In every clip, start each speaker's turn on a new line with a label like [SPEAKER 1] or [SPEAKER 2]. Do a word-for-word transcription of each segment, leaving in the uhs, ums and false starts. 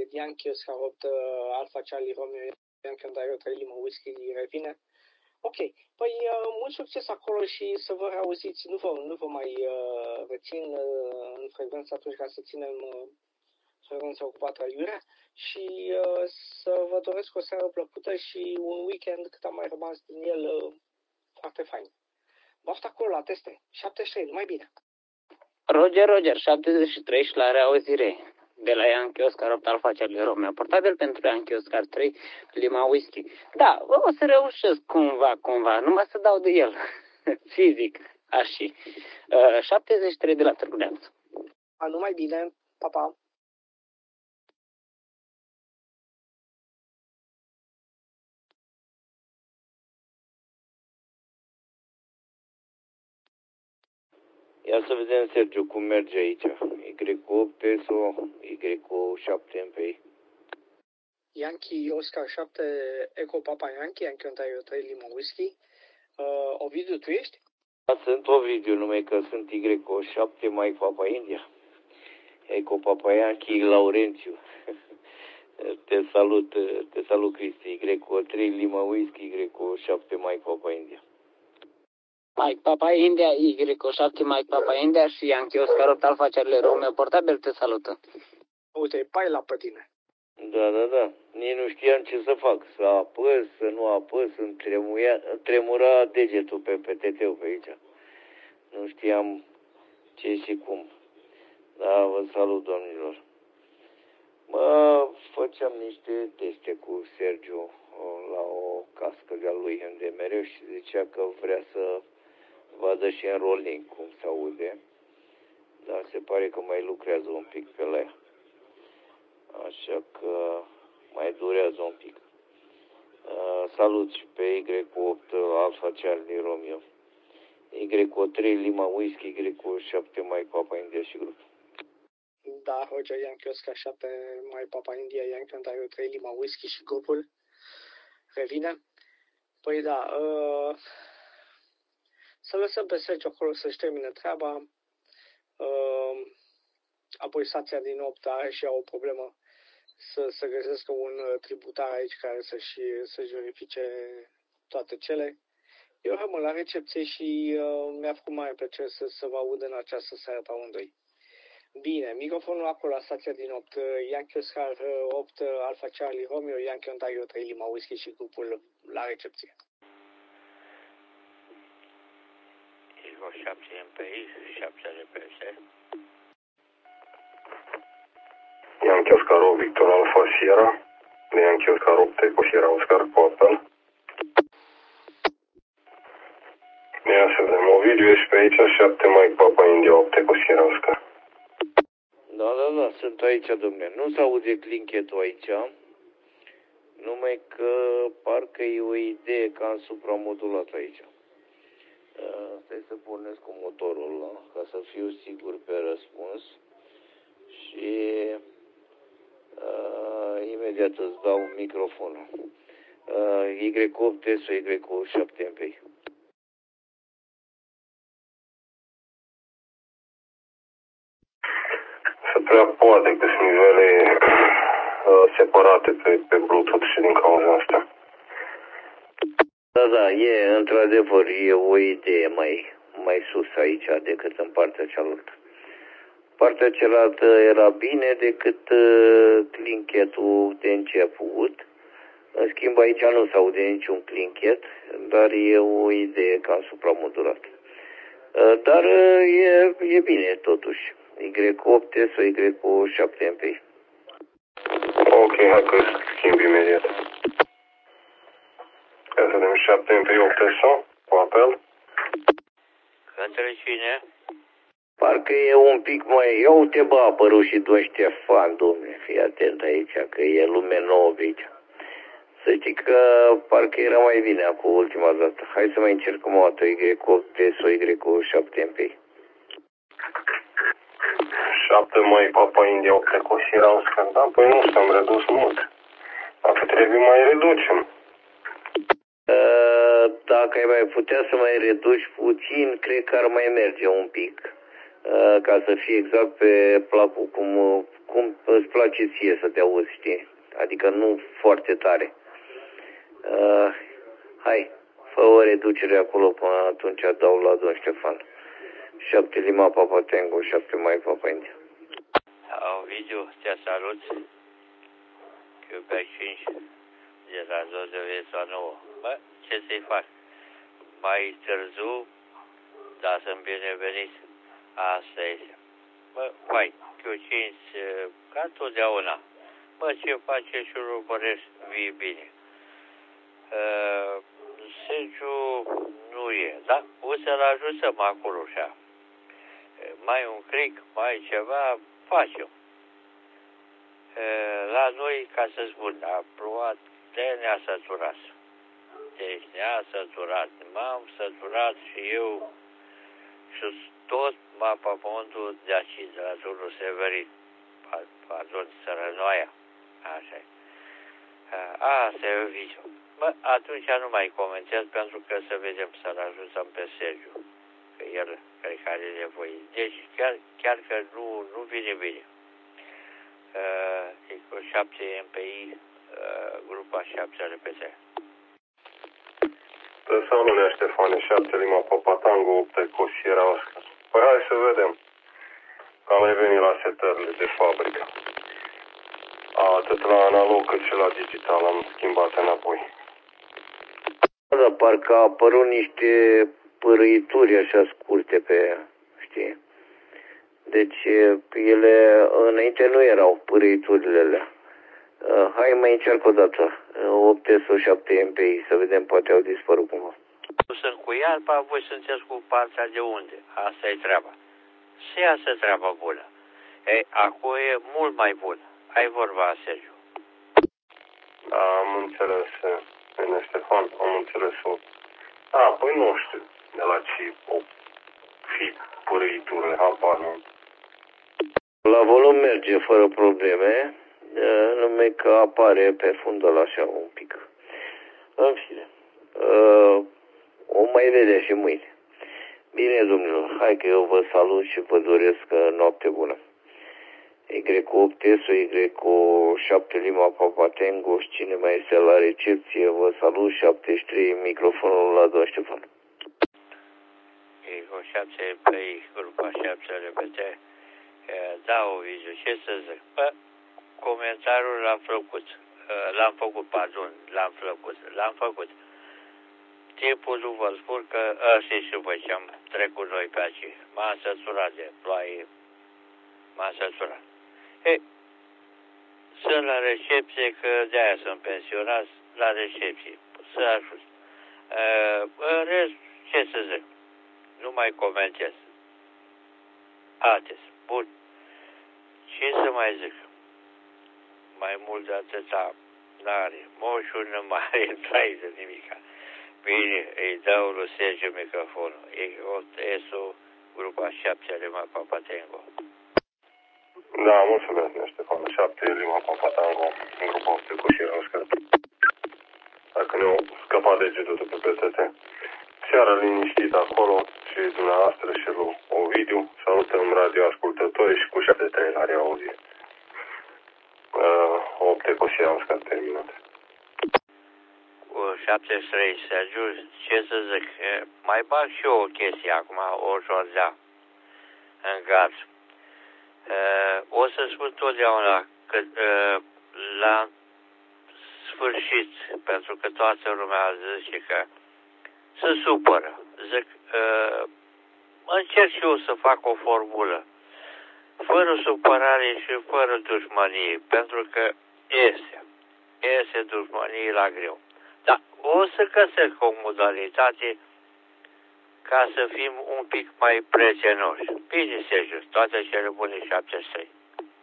[SPEAKER 1] Yankee Oscar opt, Alpha Charlie Romeo, Yankee Ontario trei Lima Whisky revine. Ok, păi uh, mult succes acolo și să vă reauziți, nu vă, nu vă mai uh, rețin uh, în frecvență atunci ca să ținem uh, frecvența ocupată aiurea și uh, să vă doresc o seară plăcută și un weekend cât a mai rămas din el uh, foarte fain. Baftă acolo la teste, șaptezeci și trei, numai bine!
[SPEAKER 2] Roger, Roger, șaptezeci și trei și la reauzire de la Yankee Oscar opt Alpha Charlie Romeo, portabil pentru Yankee Oscar trei Lima Whisky. Da, o să reușesc cumva, cumva, numai să dau de el, fizic, așa. Uh, șaptezeci și trei de la Târgu Neamț.
[SPEAKER 1] A, numai bine, pa, pa!
[SPEAKER 3] Ia să vedem, Sergiu, cum merge aici. Y opt, Teso, Y șapte M P I.
[SPEAKER 1] Yankee Oscar șapte Eco Papa Yankee, Yankee Ontario trei Lima Whisky. Uh, Ovidiu, tu ești?
[SPEAKER 3] Da, sunt Ovidiu, numai că sunt Y șapte Mike Papa India. Eco Papa Yankee Laurențiu. Te salut, te salut, Cristi. Y trei Lima Whisky, Y șapte Mike Papa India.
[SPEAKER 2] Mike Papa India, Y șapte Mike Papa India și Yankee Oscar opt Alpha Charlie Romeo, portabil te salută.
[SPEAKER 1] Uite, pai la pe tine.
[SPEAKER 3] Da, da, da. Nici nu știam ce să fac. Să apăs, să nu apăs, îmi tremuia, tremura degetul pe, pe teteu pe aici. Nu știam ce și cum. Da, vă salut, domnilor. Mă, făceam niște teste cu Sergiu la o cască de-a lui unde mereu și zicea că vrea să vadă și în rolling cum se aude. Dar se pare că mai lucrează un pic pe la ea. Așa că mai durează un pic. Uh, salut și pe Y opt Alpha Charlie Romeo. Y trei Lima Whisky, Y șapte Mike Papa India și grup.
[SPEAKER 1] Da, Roger, Yankee Oscar șapte Mike Papa India, Yankee Ontario trei Lima Whisky și grupul revine. Păi da, uh, să lăsăm pe Sergio acolo să-și termine treaba. Uh, apoi stația din opt are și ea o problemă să, să găsească un tributar aici care să-și, să-și verifice toate cele. Eu rămân la recepție și uh, mi-a făcut mare plăcere să, să vă aud în această seară pe amândoi. Bine, microfonul acolo la stația din opt, Yankee Oscar opt Alpha Charlie Romeo, Yankee Ontario trei Lima Whisky și grupul la recepție.
[SPEAKER 4] Y șapte M P I, șapte R P S.
[SPEAKER 5] Yankee Oscar opt Victor Alpha Sierra, Yankee Oscar opt Eco Sierra Oscar Coppel. Ia să vedem, Ovidiu, ești pe aici, șapte Mike Papa India opt Eco Sierra Oscar.
[SPEAKER 3] Da, da, da, sunt aici, domnule. Nu se aude clinchetul aici, numai că parcă e o idee că am supramodulat aici. Uh, stai să pornesc cu motorul ăla, ca să fiu sigur pe răspuns. Și uh, imediat îți dau microfonul. Uh, Y opt Teso, Y șapte M P I.
[SPEAKER 5] Se prea poate că sunt nivele uh, separate pe, pe Bluetooth și din cauza asta.
[SPEAKER 3] Da, da, e, într-adevăr, e o idee mai, mai sus aici decât în partea cealaltă. Partea cealaltă era bine decât uh, clinchetul de început. În schimb, aici nu se aude niciun clinchet, dar e o idee ca supramodulat. Uh, dar uh, e, e bine, totuși. Y opt Teso, Y șapte M P I.
[SPEAKER 5] Ok, hai că schimb imediat. Ia să vedem, șapte M P I opt Teso, cu apel.
[SPEAKER 4] Către cine?
[SPEAKER 3] Parcă e un pic mai... Ia uite, bă, a apărut și doi Ștefan, domne, fii atent aici, că e lume nouă pe aici. Să știi că parcă era mai bine acum ultima dată. Hai să mai încercăm o dată, Y opt Teso, Y șapte M P I.
[SPEAKER 5] șapte mai Papa India opt Eco Sierra Oscar, da? Păi nu s-am redus mult. Dacă trebuie mai reducem.
[SPEAKER 3] Uh, dacă ai mai putea să mai reduci puțin, cred că ar mai merge un pic. Uh, ca să fie exact pe placul cum, cum îți place ție să te auzi, știi? Adică nu foarte tare. Uh, hai, fă o reducere acolo până atunci dau la domn Ștefan. șapte Lima Papa Tango, șapte Mai Papa India.
[SPEAKER 4] Ovidiu, te salut. Quebec cinci, de la Zodovesa nouă. Bă, ce să-i fac? Mai târziu, dar sunt binevenit. Asta este. Bă, hai, Q cinci, ca totdeauna. Bă, ce face și urmărești, vii bine. Uh, Sergiu nu e, da? O să-l ajutăm acolo așa. Mai un cric, mai ceva, facem. Uh, la noi, ca să spun, a plouat, de ne-a săturat. Deci ne-a săturat. M-am săturat și eu și tot mapamondul de aici, de la zonul Severin. Pardon, Sărănoaia. Așa e. Asta e Ovidiu. Bă, atunci nu mai comentez pentru că să vedem să-l ajutăm pe Sergiu. Că el cred că are nevoie. Deci chiar, chiar că nu, nu vine bine. Uh, e cu șapte M P I, uh, grupa șapte repete.
[SPEAKER 5] Te salut, Ștefane, șapte Lima Papa Tango, opt Eco Sierra Oscar. Păi hai să vedem. Că am revenit la setările de fabrică. Atât la analog cât și la digital am schimbat înapoi.
[SPEAKER 3] Da, parcă au apărut niște părâituri așa scurte pe, știi? Deci ele înainte nu erau părâiturile alea. Uh, hai mai încerc o dată. opt S O șapte M P I, să vedem, poate au dispărut cumva.
[SPEAKER 4] Sunt cu iarba, voi sunteți cu partea de unde? Asta e treaba. Se iasă treaba bună. Ei, acum e mult mai bună. Ai vorba, Sergiu.
[SPEAKER 5] Am înțeles, bine, Ștefan, am înțeles-o. A, păi nu știu de la ce o fi părâiturile, habar nu.
[SPEAKER 3] La volum merge fără probleme, numai că apare pe fundul așa un pic. În fine, o mai vedea și mâine. Bine, domnilor, hai că eu vă salut și vă doresc noapte bună. Y opt S O, Y șapte Lima Papa Tango și cine mai este la recepție, vă salut, șaptezeci și trei, microfonul la domn Ștefan.
[SPEAKER 4] Y șapte P I, grupa șapte repete. Da, Ovidiu, ce să zic? Bă, comentariul l-am făcut. L-am făcut, pardon, l-am făcut. L-am făcut. Timpul nu vă spun că ăștia și voi ce am trecut noi pe aici. M-am săturat de ploaie. M-am săturat. Ei, sunt la recepție, că de-aia sunt pensionat, la recepție. Să ajut. În rest, ce să zic? Nu mai comentez. Atât. Bun. Ce să mai zic? Mai mult de atâta n-are. Moșul nu mai are trai de nimica. Bine, îi dau lui Sergiu microfonul. E o S O, grupa șapte Lima Papa Tango.
[SPEAKER 5] Da, mulțumesc, Ștefan, șapte Lima Papa Tango, în grupa opt Eco Sierra Oscar. Dacă ne-au scăpat degetul de pe P S T. Seara liniștit acolo și dumneavoastră și lui Ovidiu. Salutăm radioascultătorii și cu șapte trei la reauzire. Uh, opt Eco Sierra Oscar terminat.
[SPEAKER 4] Cu șaptezeci și trei, Sergiu, ce să zic, mai bag și eu o chestie acum, o jordea în gard. O să spun totdeauna că la sfârșit, pentru că toată lumea zice că se supără. Zic, încerc și eu să fac o formulă fără supărare și fără dușmănie, pentru că este, este dușmănie la greu. Dar o să găsesc o modalitate ca să fim un pic mai prietenoși. Bine, Sergiu, toate cele bune, șaptezeci și trei.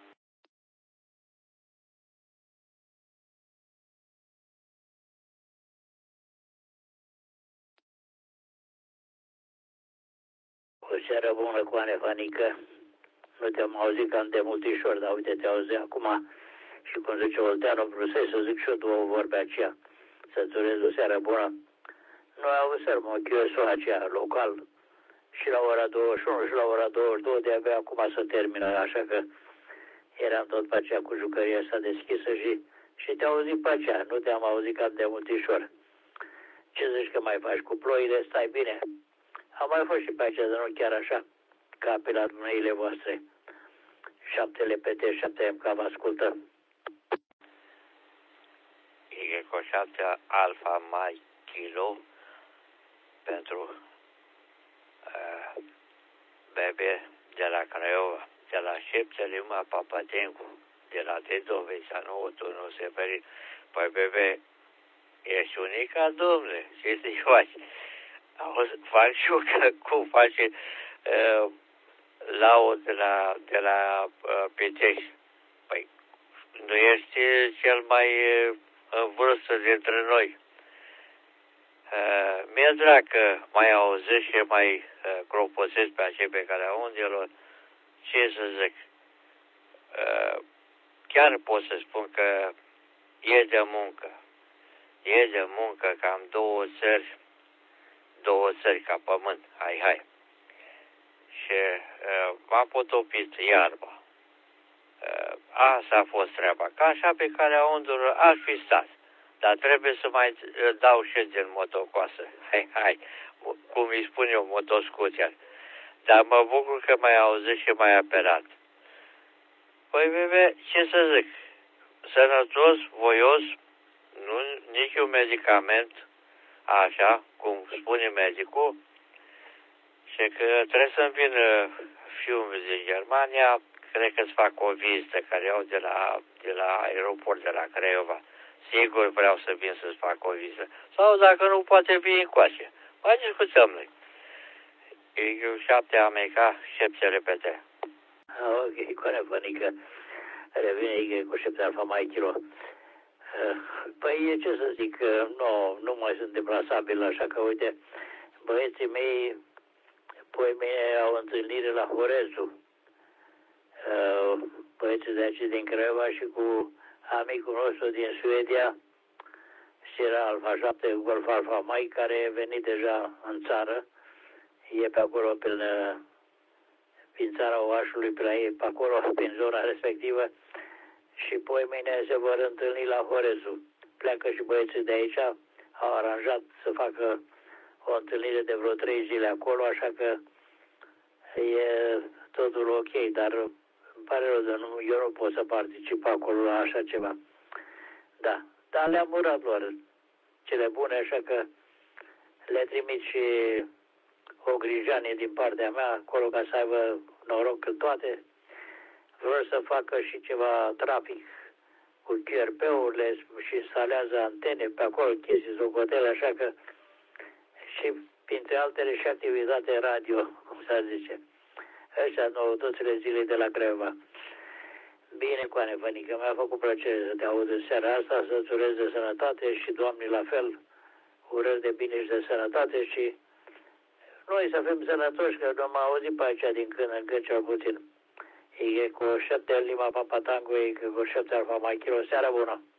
[SPEAKER 6] O seară bună, Coane Fanică. Nu te-am auzit cam de multișor, dar uite, te auzi acum și cum zice Olteanu, Brusei, să zic și eu două vorbe aceea. Să-ți urez o seară bună. Noi auzim o Q S O aceea, local, și la ora douăzeci și unu și la ora douăzeci și doi, de-abia acum se termină, așa că Eram tot pe aceea cu jucăria asta deschisă și, și te-au auzit pe aceea. Nu te-am auzit cam de multișor. Ce zici că mai faci cu ploile? Stai bine. Am mai fost și pe aceea, dar nu chiar așa, ca pe la dumneile voastre. Șaptele P T șapte M K vă ascultă.
[SPEAKER 4] Y cu șapte Alfa Mai Kilo pentru uh, bebe de la Craiova, de la șapte Lima Papatencu, de la Tedovița, nu, tu nu se feri. Păi bebe, ești unica, domnule, ce să-i faci? Auzi, fac și eu că cum face uh, Lau de la, de la uh, Pitești. Păi, nu ești cel mai uh, în vârstă dintre noi. Uh, mi-e drag că mai auzești și mai uh, croposesc pe acei pe care undelor. Ce să zic? Uh, chiar pot să spun că e de muncă. E de muncă cam două țări, două țări ca pământ. Hai, hai. Și uh, m-a potopit iarba. Uh, asta a fost treaba. Ca așa pe calea undelor aș fi stat. Dar trebuie să mai uh, dau și din motocoasă. Hai, hai. Cum îi spun eu, motoscuter. Dar mă bucur că mai auzit și mai apelat. Păi, bebe, ce să zic? Sănătos, voios, nu, nici un medicament, așa, cum spune medicul, și că trebuie să-mi vină fiul din Germania, cred că îți fac o vizită care iau de la, de la aeroport de la Craiova. Sigur vreau să vin să-ți fac o vizită. Sau dacă nu, poate vin încoace. Mai discutăm noi. E șapte America, șapte repete.
[SPEAKER 6] Ok, cu nefănică. Revine Igre cu șapte Alfa Mai Kilo. Păi, ce să zic, nu, nu mai sunt deplasabil, așa că, uite, băieții mei, poi mine au întâlnire la Horezu. Băieții de aici din Craiova și cu amicul nostru din Suedia, Sierra Alfa șapte, Golf Alfa Mai, care e venit deja în țară. E pe acolo, prin, prin țara Oașului, pe la ei, pe acolo, prin zona respectivă. Și poi mâine se vor întâlni la Horezu. Pleacă și băieții de aici, au aranjat să facă o întâlnire de vreo trei zile acolo, așa că e totul ok, dar îmi pare rău, dar nu, eu nu pot să particip acolo la așa ceva. Da, dar le-am urat lor cele bune, așa că le trimit și o grijanie din partea mea acolo ca să aibă noroc în toate. Vreau să facă și ceva trafic cu Q R P-urile și instalează antene pe acolo, chestii socotele, așa că și printre altele și activitate radio, cum s-ar zice. Ăștia noutățile zilei de la Craiova. Bine, Coane Fănică, mi-a făcut plăcere să te aud în seara asta, să-ți urez de sănătate și, Doamne, la fel, urez de bine și de sănătate și noi să fim sănătoși, că nu m-am auzit pe aici din când în când cel puțin. E cu șapte Lima Papa Tango, e cu șapte Alfa Mai Kilo. Seara bună!